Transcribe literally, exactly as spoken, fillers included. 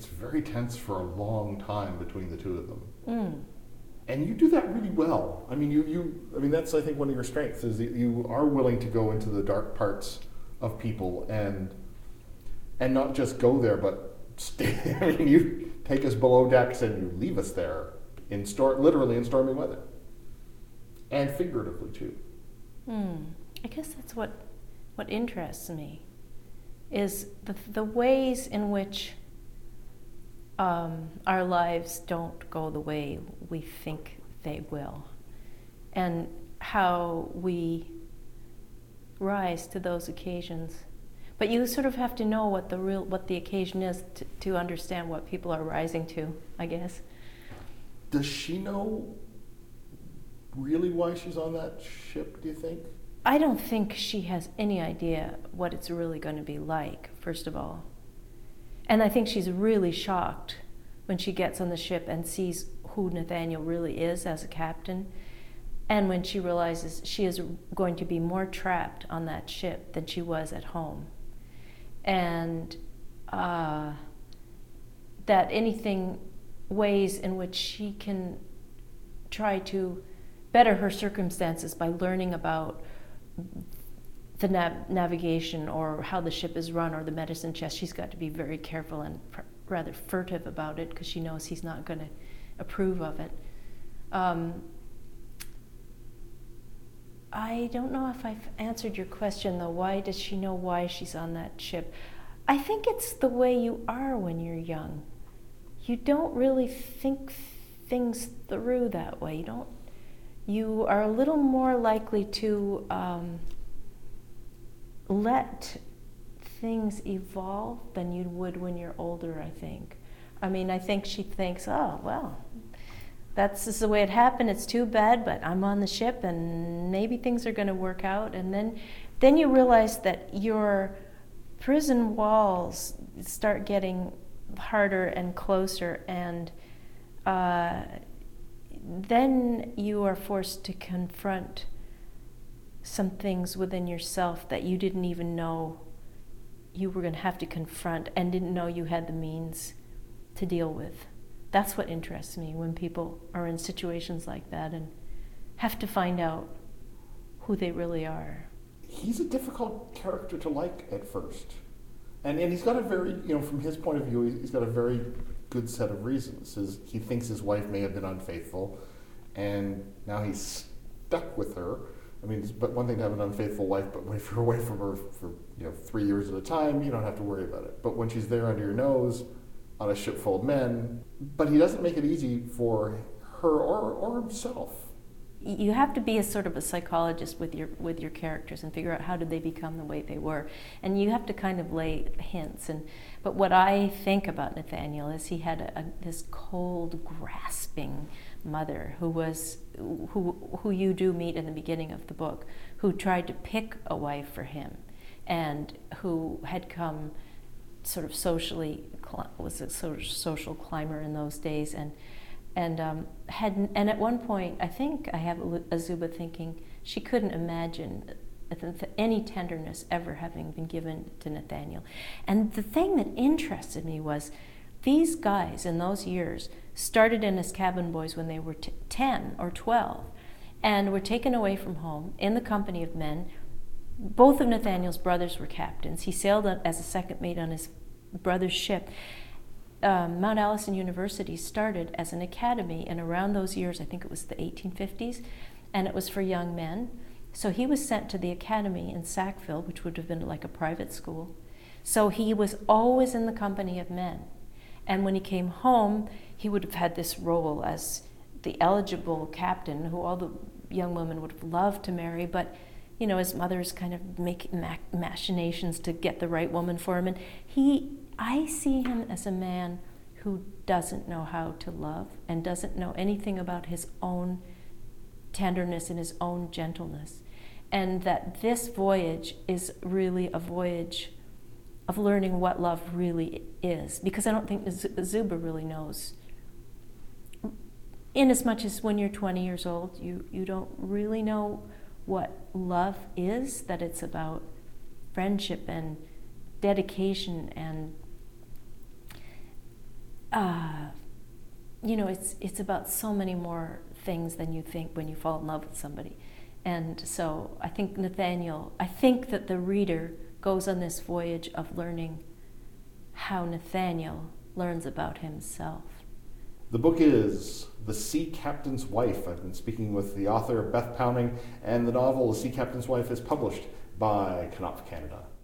very tense for a long time between the two of them. Mm. And you do that really well. I mean, you, you, I mean, that's, I think, one of your strengths is that you are willing to go into the dark parts of people and and not just go there, but stay. I mean, you take us below decks and you leave us there in stor- literally in stormy weather, and figuratively too. Mm. I guess that's what what interests me, is the the ways in which um, our lives don't go the way we think they will, and how we rise to those occasions. But you sort of have to know what the real what the occasion is to, to understand what people are rising to, I guess. Does she know really why she's on that ship, do you think? I don't think she has any idea what it's really going to be like, first of all. And I think she's really shocked when she gets on the ship and sees who Nathaniel really is as a captain, and when she realizes she is going to be more trapped on that ship than she was at home. And uh, that anything, ways in which she can try to better her circumstances by learning about the nav- navigation or how the ship is run or the medicine chest, she's got to be very careful and pr- rather furtive about it because she knows he's not going to approve of it. Um, I don't know if I've answered your question though. Why does she know why she's on that ship? I think it's the way you are when you're young. You don't really think things through that way. You don't. You are a little more likely to um, let things evolve than you would when you're older, I think. I mean, I think she thinks, oh, well, that's just the way it happened. It's too bad, but I'm on the ship and maybe things are going to work out. And then, then you realize that your prison walls start getting harder and closer, and uh, then you are forced to confront some things within yourself that you didn't even know you were going to have to confront and didn't know you had the means to deal with. That's what interests me, when people are in situations like that and have to find out who they really are. He's a difficult character to like at first. And and he's got a very, you know, from his point of view, he's got a very good set of reasons. His, he thinks his wife may have been unfaithful, and now he's stuck with her. I mean, it's, but one thing to have an unfaithful wife, but if you're away from her for, you know, three years at a time, you don't have to worry about it. But when she's there under your nose, on a ship full of men, but he doesn't make it easy for her or, or himself. You have to be a sort of a psychologist with your with your characters and figure out how did they become the way they were, and you have to kind of lay hints. And but what I think about Nathaniel is he had a, a, this cold, grasping mother who was who who you do meet in the beginning of the book, who tried to pick a wife for him, and who had come sort of socially was a sort of social climber in those days, and. And um, had and at one point, I think I have Azubah thinking she couldn't imagine any tenderness ever having been given to Nathaniel. And the thing that interested me was these guys in those years started in as cabin boys when they were t- ten or twelve, and were taken away from home in the company of men. Both of Nathaniel's brothers were captains. He sailed as a second mate on his brother's ship. Um, Mount Allison University started as an academy, and around those years, I think it was the eighteen fifties, and it was for young men. So he was sent to the academy in Sackville, which would have been like a private school. So he was always in the company of men. And when he came home, he would have had this role as the eligible captain who all the young women would have loved to marry, but you know, his mother's kind of making mach- machinations to get the right woman for him. And he I see him as a man who doesn't know how to love and doesn't know anything about his own tenderness and his own gentleness. And that this voyage is really a voyage of learning what love really is. Because I don't think Azubah really knows. In as much as when you're twenty years old, you, you don't really know what love is, that it's about friendship and dedication and uh, you know, it's it's about so many more things than you think when you fall in love with somebody. And so I think Nathaniel, I think that the reader goes on this voyage of learning how Nathaniel learns about himself. The book is The Sea Captain's Wife. I've been speaking with the author, Beth Pounding, and the novel The Sea Captain's Wife is published by Knopf Canada.